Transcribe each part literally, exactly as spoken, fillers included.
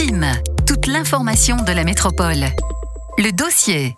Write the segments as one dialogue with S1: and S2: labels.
S1: Team, toute l'information de la métropole. Le dossier.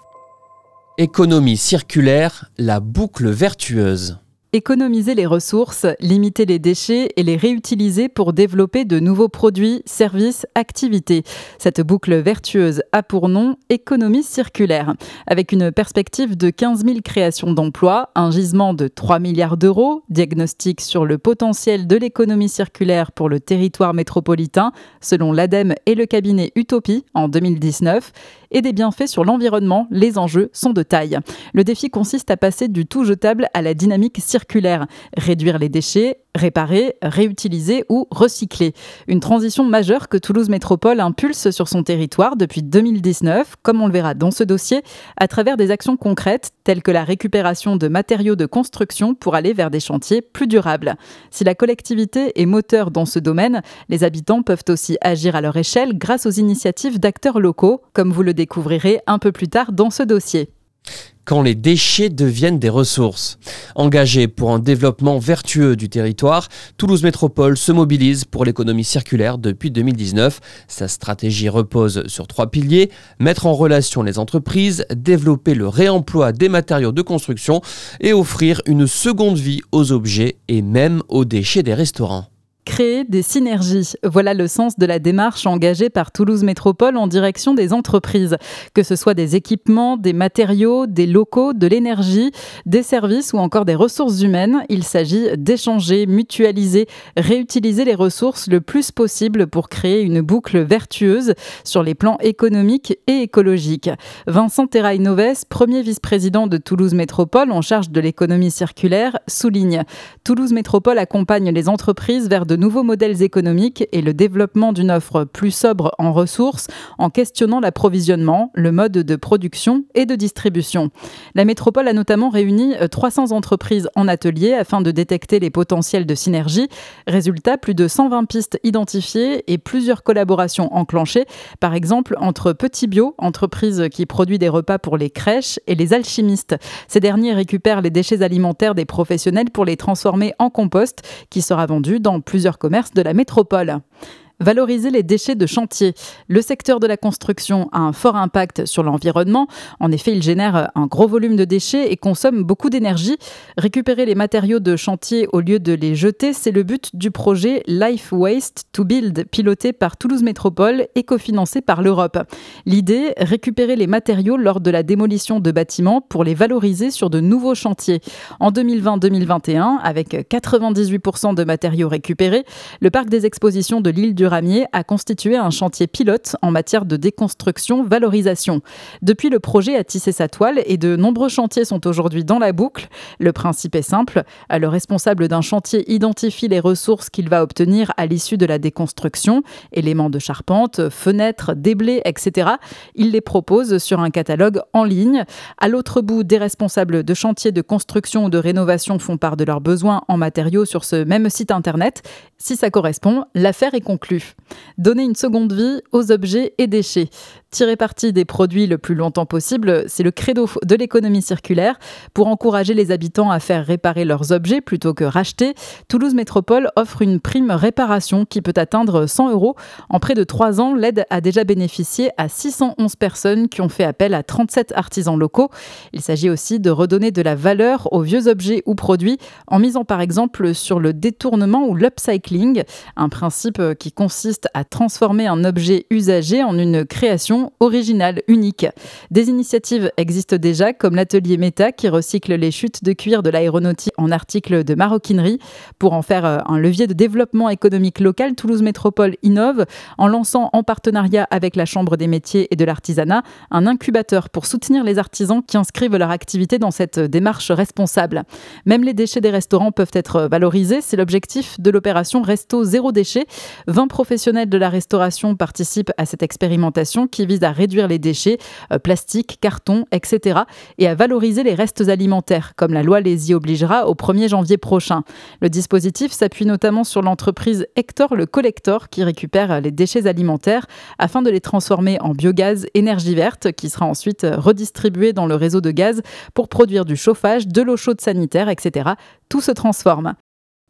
S2: Économie circulaire, la boucle vertueuse.
S3: Économiser les ressources, limiter les déchets et les réutiliser pour développer de nouveaux produits, services, activités. Cette boucle vertueuse a pour nom économie circulaire. Avec une perspective de quinze mille créations d'emplois, un gisement de trois milliards d'euros, diagnostic sur le potentiel de l'économie circulaire pour le territoire métropolitain, selon l'ADEME et le cabinet Utopie en deux mille dix-neuf, et des bienfaits sur l'environnement, les enjeux sont de taille. Le défi consiste à passer du tout jetable à la dynamique circulaire, réduire les déchets, réparer, réutiliser ou recycler. Une transition majeure que Toulouse Métropole impulse sur son territoire depuis deux mille dix-neuf, comme on le verra dans ce dossier, à travers des actions concrètes telles que la récupération de matériaux de construction pour aller vers des chantiers plus durables. Si la collectivité est moteur dans ce domaine, les habitants peuvent aussi agir à leur échelle grâce aux initiatives d'acteurs locaux, comme vous le découvrirez un peu plus tard dans ce dossier.
S2: Quand les déchets deviennent des ressources. Engagée pour un développement vertueux du territoire, Toulouse Métropole se mobilise pour l'économie circulaire depuis deux mille dix-neuf. Sa stratégie repose sur trois piliers: mettre en relation les entreprises, développer le réemploi des matériaux de construction et offrir une seconde vie aux objets et même aux déchets des restaurants.
S3: Créer des synergies, voilà le sens de la démarche engagée par Toulouse Métropole en direction des entreprises. Que ce soit des équipements, des matériaux, des locaux, de l'énergie, des services ou encore des ressources humaines, il s'agit d'échanger, mutualiser, réutiliser les ressources le plus possible pour créer une boucle vertueuse sur les plans économiques et écologiques. Vincent Terrail-Noves, premier vice-président de Toulouse Métropole en charge de l'économie circulaire, souligne: Toulouse Métropole accompagne les entreprises vers de de nouveaux modèles économiques et le développement d'une offre plus sobre en ressources en questionnant l'approvisionnement, le mode de production et de distribution. La métropole a notamment réuni trois cents entreprises en atelier afin de détecter les potentiels de synergie. Résultat, plus de cent vingt pistes identifiées et plusieurs collaborations enclenchées, par exemple entre Petit Bio, entreprise qui produit des repas pour les crèches, et les alchimistes. Ces derniers récupèrent les déchets alimentaires des professionnels pour les transformer en compost qui sera vendu dans plusieurs commerces de la métropole. Valoriser les déchets de chantier. Le secteur de la construction a un fort impact sur l'environnement. En effet, il génère un gros volume de déchets et consomme beaucoup d'énergie. Récupérer les matériaux de chantier au lieu de les jeter, c'est le but du projet Life Waste to Build, piloté par Toulouse Métropole et cofinancé par l'Europe. L'idée, récupérer les matériaux lors de la démolition de bâtiments pour les valoriser sur de nouveaux chantiers. En deux mille vingt deux mille vingt et un, avec quatre-vingt-dix-huit pour cent de matériaux récupérés, le parc des expositions de l'île du Ramier a constitué un chantier pilote en matière de déconstruction-valorisation. Depuis, le projet a tissé sa toile et de nombreux chantiers sont aujourd'hui dans la boucle. Le principe est simple. Le responsable d'un chantier identifie les ressources qu'il va obtenir à l'issue de la déconstruction, éléments de charpente, fenêtres, déblais, et cetera. Il les propose sur un catalogue en ligne. À l'autre bout, des responsables de chantiers de construction ou de rénovation font part de leurs besoins en matériaux sur ce même site internet. Si ça correspond, l'affaire est conclue. Donner une seconde vie aux objets et déchets. Tirer parti des produits le plus longtemps possible, c'est le credo de l'économie circulaire. Pour encourager les habitants à faire réparer leurs objets plutôt que racheter, Toulouse Métropole offre une prime réparation qui peut atteindre cent euros. En près de trois ans, l'aide a déjà bénéficié à six cent onze personnes qui ont fait appel à trente-sept artisans locaux. Il s'agit aussi de redonner de la valeur aux vieux objets ou produits en misant par exemple sur le détournement ou l'upcycling, un principe qui consiste à transformer un objet usagé en une création originale, unique. Des initiatives existent déjà, comme l'atelier Meta qui recycle les chutes de cuir de l'aéronautique en articles de maroquinerie. Pour en faire un levier de développement économique local, Toulouse Métropole innove en lançant en partenariat avec la Chambre des métiers et de l'artisanat un incubateur pour soutenir les artisans qui inscrivent leur activité dans cette démarche responsable. Même les déchets des restaurants peuvent être valorisés, c'est l'objectif de l'opération Resto Zéro Déchet. vingt professionnels de la restauration participent à cette expérimentation qui vise à réduire les déchets, euh, plastique, carton, et cetera et à valoriser les restes alimentaires, comme la loi les y obligera au premier janvier prochain. Le dispositif s'appuie notamment sur l'entreprise Hector le Collector qui récupère les déchets alimentaires afin de les transformer en biogaz énergie verte qui sera ensuite redistribué dans le réseau de gaz pour produire du chauffage, de l'eau chaude sanitaire, et cetera. Tout se transforme.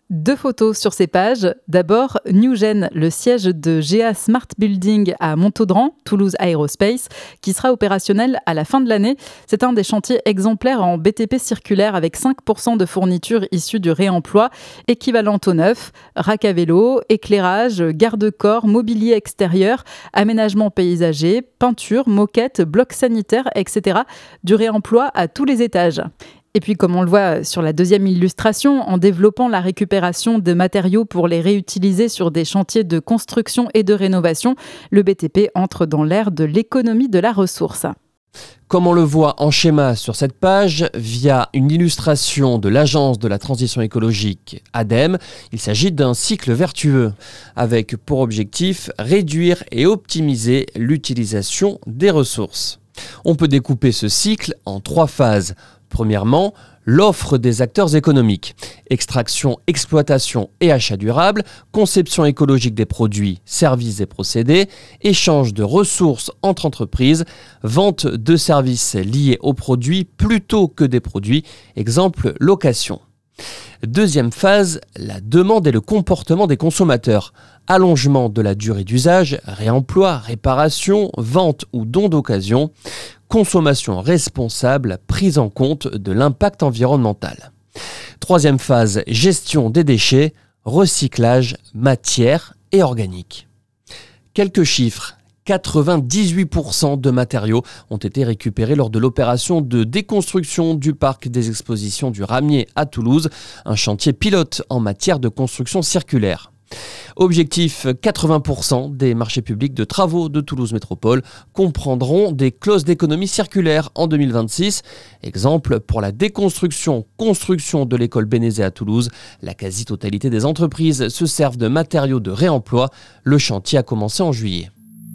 S3: Deux photos sur ces pages. D'abord, Newgen, le siège de G A Smart Building à Montaudran, Toulouse Aerospace, qui sera opérationnel à la fin de l'année. C'est un des chantiers exemplaires en B T P circulaire avec cinq pour cent de fournitures issues du réemploi, équivalentes au neuf, rack à vélo, éclairage, garde-corps, mobilier extérieur, aménagement paysager, peinture, moquette, blocs sanitaires, et cetera. Du réemploi à tous les étages. Et puis, comme on le voit sur la deuxième illustration, en développant la récupération de matériaux pour les réutiliser sur des chantiers de construction et de rénovation, le B T P entre dans l'ère de l'économie de la ressource.
S2: Comme on le voit en schéma sur cette page, via une illustration de l'Agence de la transition écologique A D E M E, il s'agit d'un cycle vertueux, avec pour objectif réduire et optimiser l'utilisation des ressources. On peut découper ce cycle en trois phases. Premièrement, l'offre des acteurs économiques. Extraction, exploitation et achat durable, conception écologique des produits, services et procédés, échange de ressources entre entreprises, vente de services liés aux produits plutôt que des produits, exemple location. Deuxième phase, la demande et le comportement des consommateurs. Allongement de la durée d'usage, réemploi, réparation, vente ou don d'occasion. Consommation responsable, prise en compte de l'impact environnemental. Troisième phase, gestion des déchets, recyclage, matière et organique. Quelques chiffres. quatre-vingt-dix-huit pour cent de matériaux ont été récupérés lors de l'opération de déconstruction du parc des expositions du Ramier à Toulouse, un chantier pilote en matière de construction circulaire. Objectif, quatre-vingts pour cent des marchés publics de travaux de Toulouse Métropole comprendront des clauses d'économie circulaire en deux mille vingt-six. Exemple, pour la déconstruction, construction de l'école Bénézet à Toulouse, la quasi-totalité des entreprises se servent de matériaux de réemploi. Le chantier a commencé en juillet.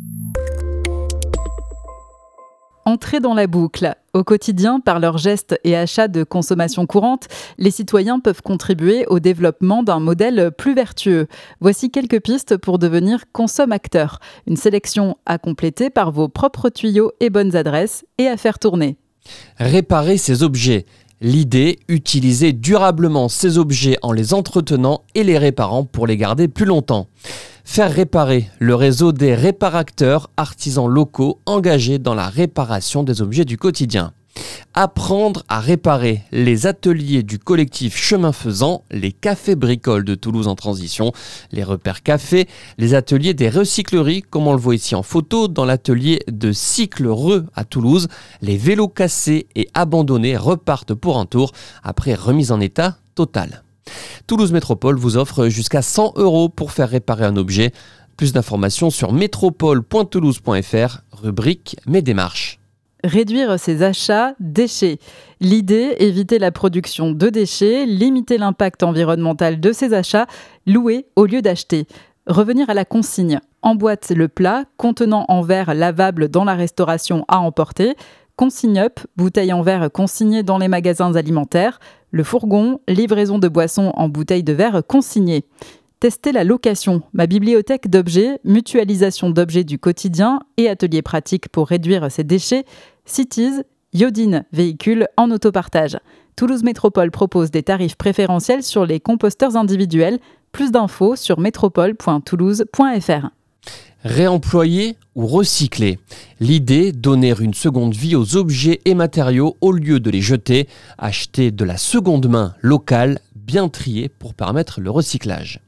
S3: Entrer dans la boucle. Au quotidien, par leurs gestes et achats de consommation courante, les citoyens peuvent contribuer au développement d'un modèle plus vertueux. Voici quelques pistes pour devenir consomme-acteur. Une sélection à compléter par vos propres tuyaux et bonnes adresses et à faire tourner.
S2: Réparer ces objets. L'idée, utiliser durablement ces objets en les entretenant et les réparant pour les garder plus longtemps. Faire réparer le réseau des réparacteurs, artisans locaux engagés dans la réparation des objets du quotidien. Apprendre à réparer les ateliers du collectif Chemin Faisant, les cafés bricoles de Toulouse en transition, les repères cafés, les ateliers des recycleries, comme on le voit ici en photo, dans l'atelier de Cycle-Reux à Toulouse. Les vélos cassés et abandonnés repartent pour un tour après remise en état totale. Toulouse Métropole vous offre jusqu'à cent euros pour faire réparer un objet. Plus d'informations sur métropole point toulouse point f r, rubrique Mes démarches.
S3: Réduire ses achats déchets. L'idée, éviter la production de déchets, limiter l'impact environnemental de ses achats, louer au lieu d'acheter. Revenir à la consigne. Emboîte le plat contenant en verre lavable dans la restauration à emporter. Consigne up, bouteille en verre consignée dans les magasins alimentaires. Le fourgon, livraison de boissons en bouteille de verre consignée. Tester la location, ma bibliothèque d'objets, mutualisation d'objets du quotidien et ateliers pratiques pour réduire ses déchets. Cities, Yodine, véhicule en autopartage. Toulouse Métropole propose des tarifs préférentiels sur les composteurs individuels. Plus d'infos sur métropole point toulouse point f r.
S2: Réemployer ou recycler. L'idée, donner une seconde vie aux objets et matériaux au lieu de les jeter. Acheter de la seconde main locale, bien triée pour permettre le recyclage.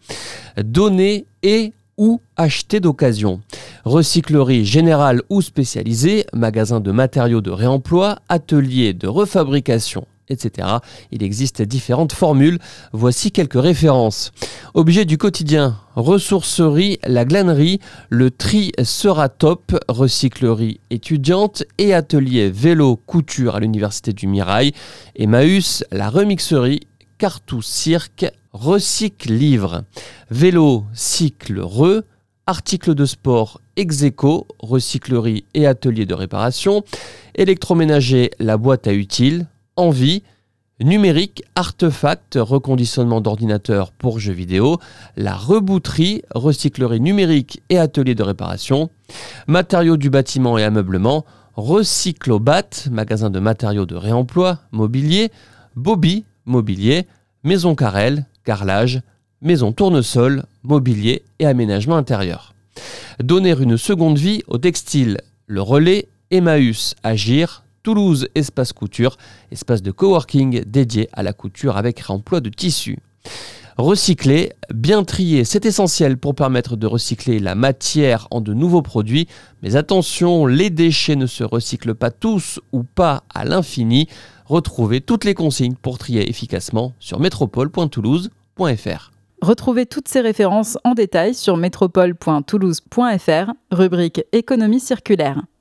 S2: Donner et ou acheter d'occasion. Recyclerie générale ou spécialisée, magasin de matériaux de réemploi, atelier de refabrication, et cetera. Il existe différentes formules. Voici quelques références. Objets du quotidien. Ressourcerie La Glanerie, le tri sera top, recyclerie étudiante et atelier vélo couture à l'université du Mirail. Emmaüs, la remixerie, Cartou Cirque, recycle livre. Vélo, cycle re, articles de sport Execo, recyclerie et atelier de réparation. Électroménager, la boîte à utiles. Envie, numérique, artefact, reconditionnement d'ordinateur pour jeux vidéo, la rebouterie, recyclerie numérique et atelier de réparation, matériaux du bâtiment et ameublement, Recyclobat, magasin de matériaux de réemploi, mobilier, Bobby, mobilier, Maison Carrel, carrelage, maison tournesol, mobilier et aménagement intérieur. Donner une seconde vie au textile. Le Relais, Emmaüs, Agir, Toulouse Espace Couture, espace de coworking dédié à la couture avec réemploi de tissus. Recycler, bien trier, c'est essentiel pour permettre de recycler la matière en de nouveaux produits. Mais attention, les déchets ne se recyclent pas tous ou pas à l'infini. Retrouvez toutes les consignes pour trier efficacement sur métropole point toulouse point f r.
S3: Retrouvez toutes ces références en détail sur métropole point toulouse point f r, rubrique économie circulaire.